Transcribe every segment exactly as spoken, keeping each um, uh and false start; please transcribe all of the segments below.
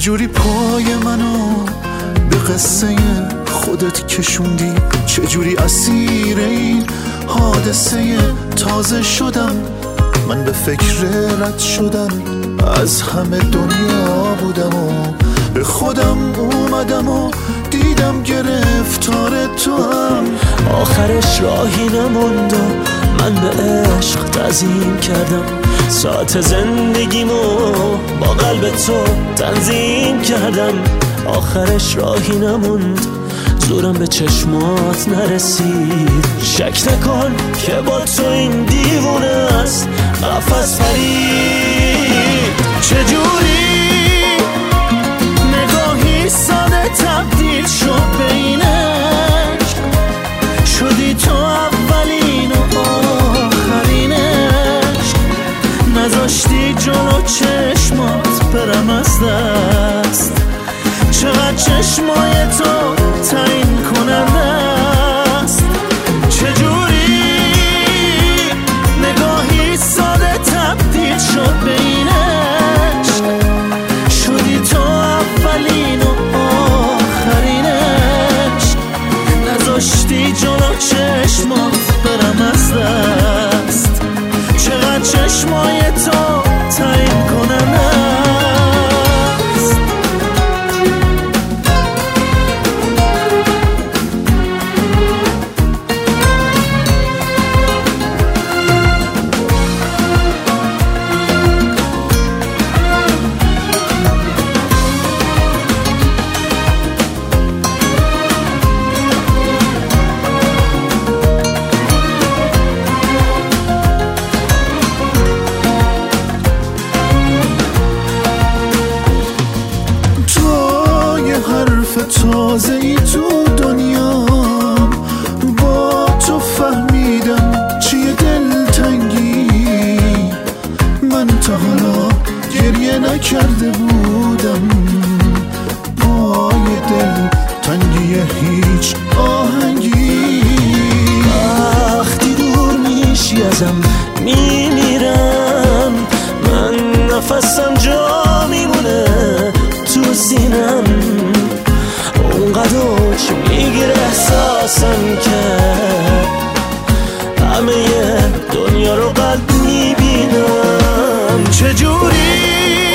چجوری پای منو به قصه خودت کشوندی، چجوری اسیر این حادثه تازه شدم. من به فکر رد شدم از همه دنیا بودم و به خودم اومدم و دیدم گرفتار تو هم. آخرش راهی نموند و من به عشق تعظیم کردم، ساعت زندگیمو با قلب تو تنظیم کردم. آخرش راهی نموند، زورم به چشمات نرسید. شک نکن که با تو این دیوونه است قفس پرید. چجوری نگاهی ساده تبدیل شد به این عشق، شدی تو اولین و آخرین عشق. نذاشتی جلو چشمات برم از دست، چقدر چشمای تو تعیین کننده است. چجوری نگاهی ساده تبدیل شد به این عشق، شدی تو اولین و آخرین عشق. نذاشتی جلو چشمات برم از دست، چقدر چشمای تو تعیین کننده است. تازه ای تو دنیا با تو فهمیدم چیه دلتنگی. من تا حالا گریه نکرده بودم پای دل تنگی هیچ آهنگی. وقتی دور میشی ازم میمیرم، من نفسم جا میمونه تو سینم. اونقدر چی میگیره احساسم که همه دنیا رو قلب میبینم. چجوری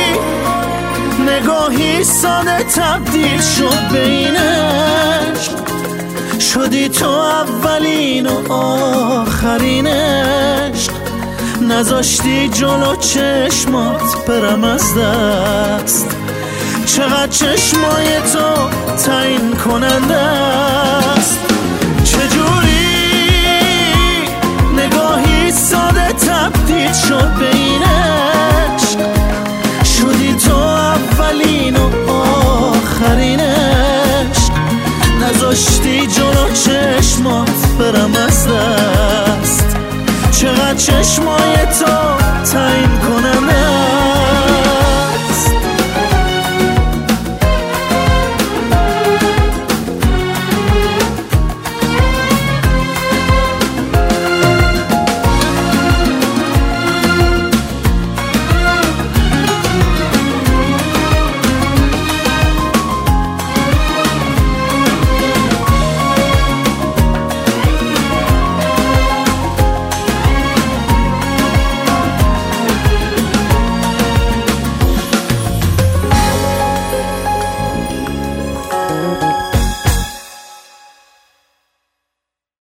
نگاهی ساده تبدیل شد به این عشق، شدی تو اولین و آخرین عشق. نذاشتی جلو چشمات برم از دست، چقدر چشمای تو تعیین کننده است. چجوری نگاهی ساده تبدیل شد به این عشق، شدی تو اولین و آخرین عشق. نذاشتی جلو چشمات برم از دست، چقدر چشمای تو تعیین کننده